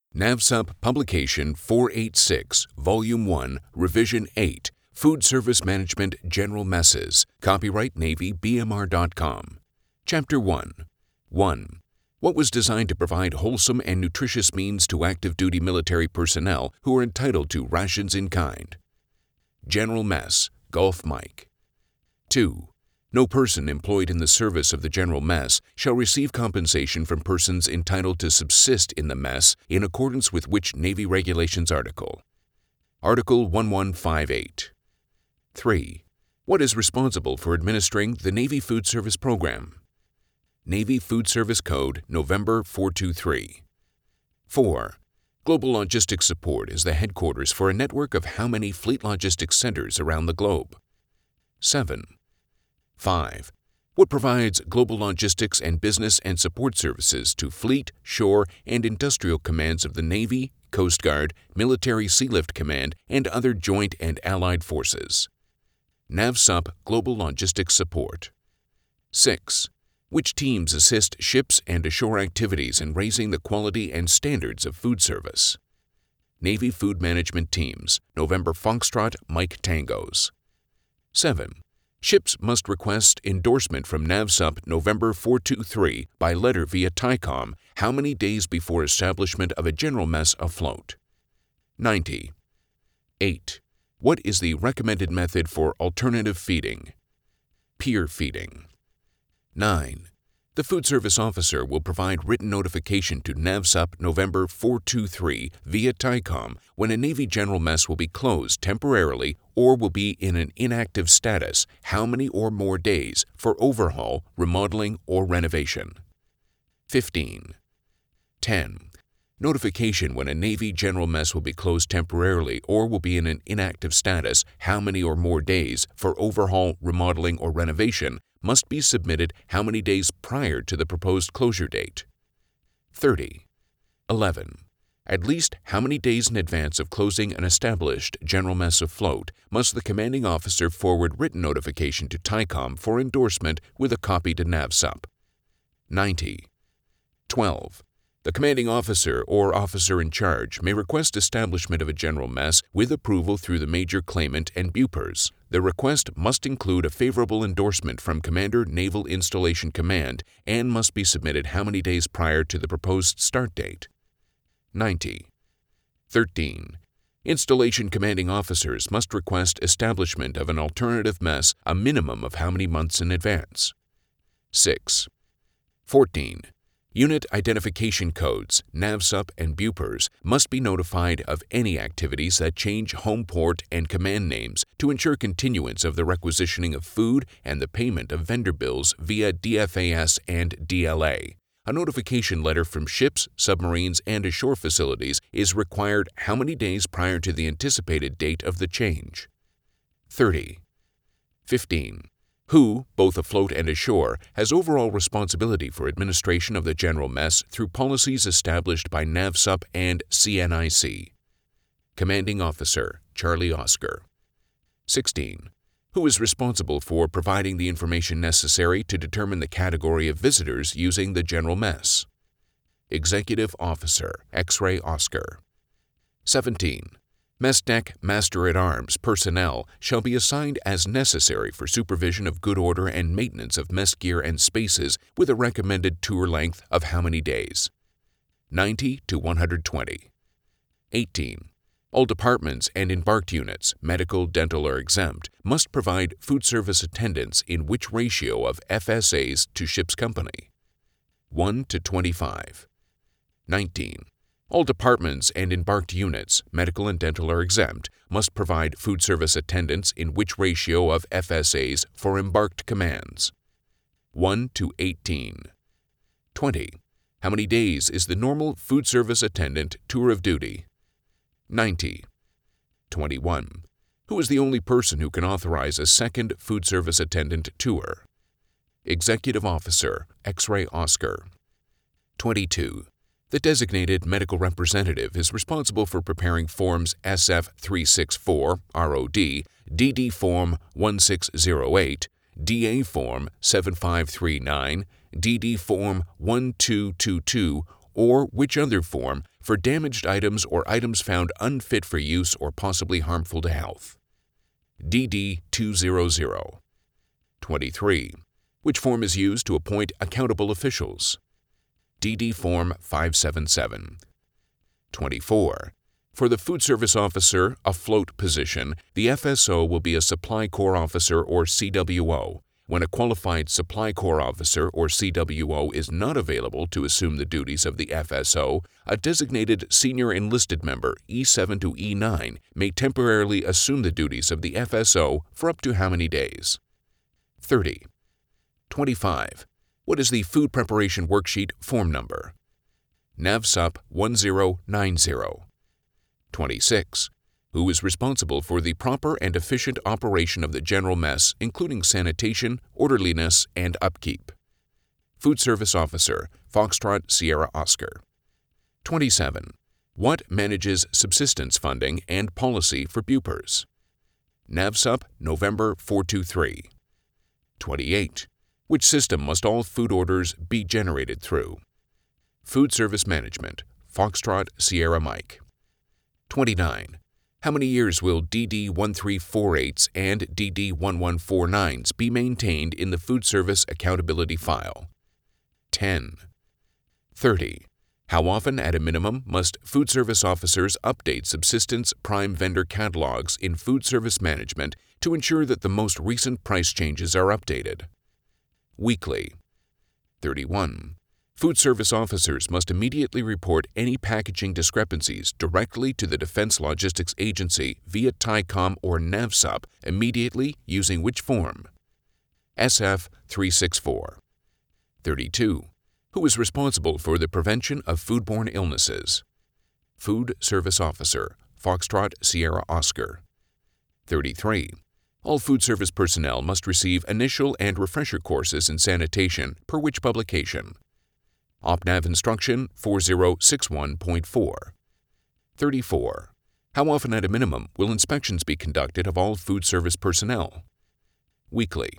NAVSUP Publication 486, Volume 1, Revision 8, Food Service Management General Messes, Copyright Navy BMR.com. Chapter 1. 1. What was designed to provide wholesome and nutritious means to active duty military personnel who are entitled to rations in kind. General Mess, Gulf Mike. 2. No person employed in the service of the General Mess shall receive compensation from persons entitled to subsist in the mess in accordance with which Navy Regulations Article. Article 1158. 3. What is responsible for administering the Navy Food Service Program? Navy Food Service Code, November 423. 4. Global Logistics Support is the headquarters for a network of how many fleet logistics centers around the globe? 7. 5. What provides global logistics and business and support services to fleet, shore, and industrial commands of the Navy, Coast Guard, Military Sealift Command, and other joint and allied forces? NAVSUP Global Logistics Support. 6. Which teams assist ships and ashore activities in raising the quality and standards of food service? Navy Food Management Teams, November Foxtrot, Mike Tangos. 7. Ships must request endorsement from NAVSUP November 423 by letter via TICOM how many days before establishment of a general mess afloat? 90. 8. What is the recommended method for alternative feeding? Peer feeding. 9. The Food Service Officer will provide written notification to NAVSUP November 423 via TICOM when a Navy General Mess will be closed temporarily or will be in an inactive status how many or more days for overhaul, remodeling, or renovation. 15. 10. Notification when a Navy General Mess will be closed temporarily or will be in an inactive status how many or more days for overhaul, remodeling, or renovation must be submitted how many days prior to the proposed closure date? 30. 11. At least how many days in advance of closing an established General Mess afloat must the commanding officer forward written notification to TICOM for endorsement with a copy to NAVSUP? 90. 12. The commanding officer or officer in charge may request establishment of a general mess with approval through the major claimant and BUPERS. The request must include a favorable endorsement from Commander Naval Installation Command and must be submitted how many days prior to the proposed start date? 90. 13. Installation commanding officers must request establishment of an alternative mess a minimum of how many months in advance? 6. 14. Unit identification codes, NAVSUP and BUPERS, must be notified of any activities that change home port and command names to ensure continuance of the requisitioning of food and the payment of vendor bills via DFAS and DLA. A notification letter from ships, submarines, and ashore facilities is required how many days prior to the anticipated date of the change? 30. 15. Who, both afloat and ashore, has overall responsibility for administration of the General Mess through policies established by NAVSUP and CNIC? Commanding Officer, Charlie Oscar. 16. Who is responsible for providing the information necessary to determine the category of visitors using the General Mess? Executive Officer, X-Ray Oscar. 17. Mess Deck Master-at-Arms personnel shall be assigned as necessary for supervision of good order and maintenance of mess gear and spaces with a recommended tour length of how many days? 90 to 120. 18. All departments and embarked units, medical, dental, or exempt, must provide food service attendants in which ratio of FSAs to ship's company? 1 to 25. 19. All departments and embarked units, medical and dental are exempt, must provide food service attendants in which ratio of FSAs for embarked commands? 1 to 18. 20. How many days is the normal food service attendant tour of duty? 90. 21. Who is the only person who can authorize a second food service attendant tour? Executive Officer, X-Ray Oscar. 22. The designated medical representative is responsible for preparing Forms SF-364, ROD, DD Form 1608, DA Form 7539, DD Form 1222, or which other form for damaged items or items found unfit for use or possibly harmful to health. DD 200. 23. Which form is used to appoint accountable officials? DD Form 577. 24. For the Food Service Officer, a float position, the FSO will be a Supply Corps Officer or CWO. When a qualified Supply Corps Officer or CWO is not available to assume the duties of the FSO, a designated Senior Enlisted Member E7 to E9 may temporarily assume the duties of the FSO for up to how many days? 30. 25. What is the Food Preparation Worksheet form number? NAVSUP 1090. 26. Who is responsible for the proper and efficient operation of the general mess, including sanitation, orderliness, and upkeep? Food Service Officer, Foxtrot Sierra Oscar. 27. What manages subsistence funding and policy for BUPERS? NAVSUP November 423. 28. Which system must all food orders be generated through? Food Service Management, Foxtrot Sierra Mike. 29. How many years will DD 1348s and DD 1149s be maintained in the Food Service Accountability File? 10. 30. How often at a minimum must food service officers update subsistence prime vendor catalogs in Food Service Management to ensure that the most recent price changes are updated? Weekly. 31. Food service officers must immediately report any packaging discrepancies directly to the Defense Logistics Agency via TICOM or NAVSUP immediately using which form? SF 364. 32. Who is responsible for the prevention of foodborne illnesses? Food Service Officer, Foxtrot Sierra Oscar. 33. All food service personnel must receive initial and refresher courses in sanitation per which publication? OPNAV Instruction 4061.4. 34. How often at a minimum will inspections be conducted of all food service personnel? Weekly.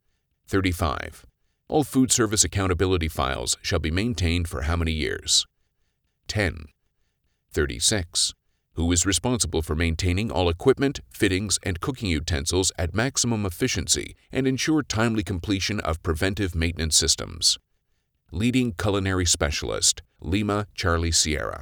35. All food service accountability files shall be maintained for how many years? 10. 36. Who is responsible for maintaining all equipment, fittings, and cooking utensils at maximum efficiency and ensure timely completion of preventive maintenance systems? Leading Culinary Specialist, Lima Charlie Sierra.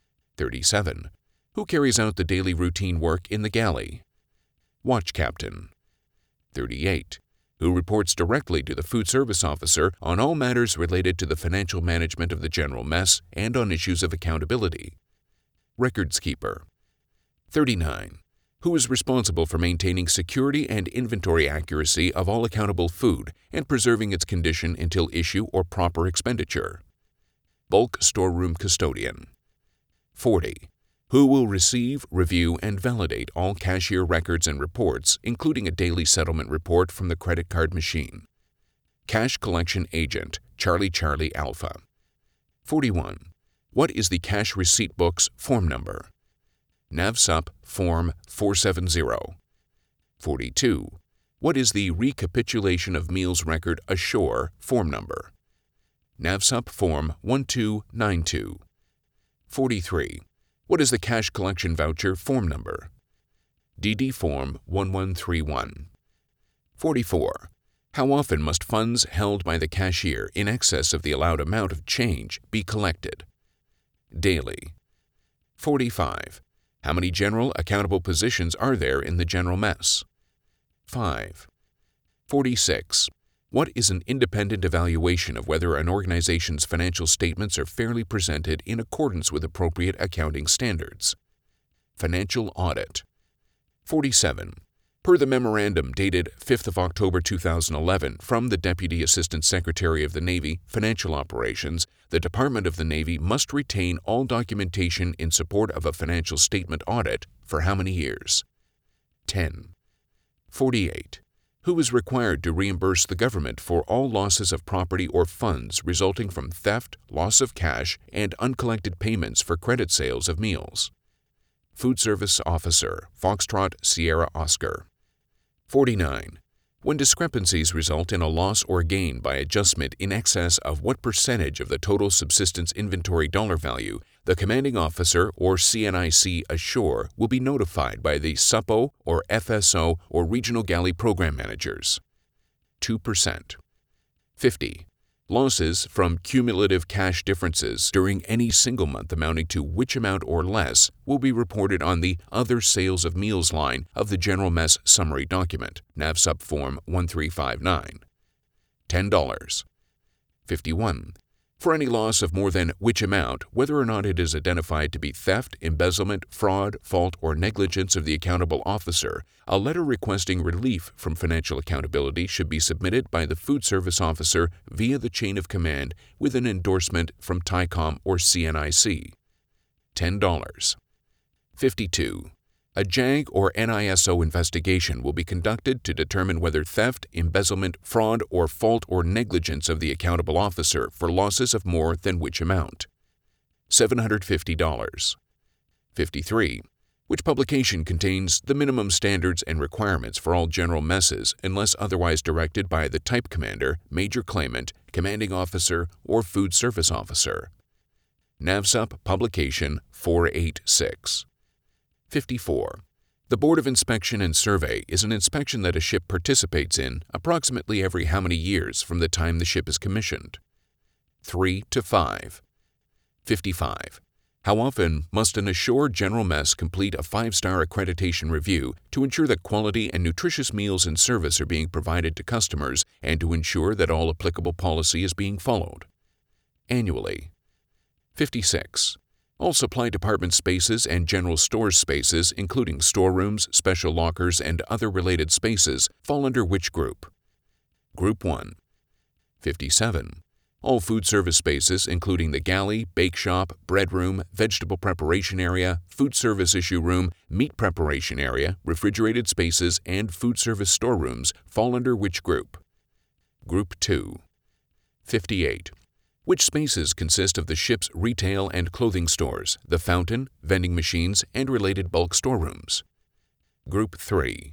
37. Who carries out the daily routine work in the galley? Watch Captain. 38. Who reports directly to the Food Service Officer on all matters related to the financial management of the general mess and on issues of accountability? Records Keeper. 39. Who is responsible for maintaining security and inventory accuracy of all accountable food and preserving its condition until issue or proper expenditure? Bulk Storeroom Custodian. 40. Who will receive, review, and validate all cashier records and reports, including a daily settlement report from the credit card machine? Cash Collection Agent, Charlie Charlie Alpha. 41. What is the cash receipt book's form number? NAVSUP Form 470. 42. What is the Recapitulation of Meals Record Ashore form number? NAVSUP Form 1292. 43. What is the Cash Collection Voucher form number? DD Form 1131. 44. How often must funds held by the cashier in excess of the allowed amount of change be collected? Daily. 45. How many general accountable positions are there in the general mess? 5. 46. What is an independent evaluation of whether an organization's financial statements are fairly presented in accordance with appropriate accounting standards? Financial audit. 47. Per the memorandum dated 5th of October 2011 from the Deputy Assistant Secretary of the Navy, Financial Operations, the Department of the Navy must retain all documentation in support of a financial statement audit for how many years? 10. 48. Who is required to reimburse the government for all losses of property or funds resulting from theft, loss of cash, and uncollected payments for credit sales of meals? Food Service Officer, Foxtrot Sierra Oscar. 49. When discrepancies result in a loss or gain by adjustment in excess of what percentage of the total subsistence inventory dollar value, the commanding officer or CNIC ashore will be notified by the SUPO or FSO or regional galley program managers. 2%. 50. Losses from cumulative cash differences during any single month amounting to which amount or less will be reported on the Other Sales of Meals line of the General Mess Summary Document, NAVSUP Form 1359. $10. 51. For any loss of more than which amount, whether or not it is identified to be theft, embezzlement, fraud, fault, or negligence of the accountable officer, a letter requesting relief from financial accountability should be submitted by the food service officer via the chain of command with an endorsement from TICOM or CNIC. $10. 52. A JAG or NISO investigation will be conducted to determine whether theft, embezzlement, fraud, or fault or negligence of the accountable officer for losses of more than which amount. $750. 53. Which publication contains the minimum standards and requirements for all general messes unless otherwise directed by the type commander, major claimant, commanding officer, or food service officer. NAVSUP Publication 486. 54. The Board of Inspection and Survey is an inspection that a ship participates in approximately every how many years from the time the ship is commissioned? 3 to 5. 55. How often must an ashore general mess complete a 5-star accreditation review to ensure that quality and nutritious meals and service are being provided to customers and to ensure that all applicable policy is being followed? Annually. 56. All supply department spaces and general stores spaces, including storerooms, special lockers, and other related spaces, fall under which group? Group 1. 57. All food service spaces, including the galley, bake shop, bread room, vegetable preparation area, food service issue room, meat preparation area, refrigerated spaces, and food service storerooms, fall under which group? Group 2. 58. Which spaces consist of the ship's retail and clothing stores, the fountain, vending machines, and related bulk storerooms? Group 3.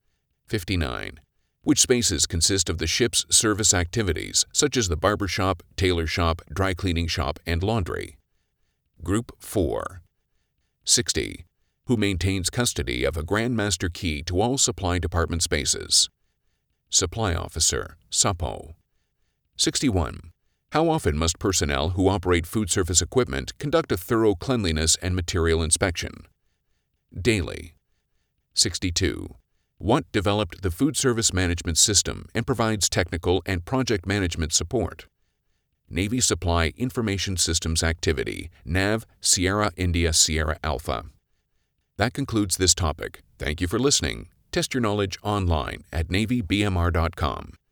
59. Which spaces consist of the ship's service activities, such as the barber shop, tailor shop, dry cleaning shop, and laundry? Group 4. 60. Who maintains custody of a Grand Master key to all supply department spaces? Supply Officer, SUPO. 61. How often must personnel who operate food service equipment conduct a thorough cleanliness and material inspection? Daily. 62. What developed the food service management system and provides technical and project management support? Navy Supply Information Systems Activity, NAV Sierra India Sierra Alpha. That concludes this topic. Thank you for listening. Test your knowledge online at NavyBMR.com.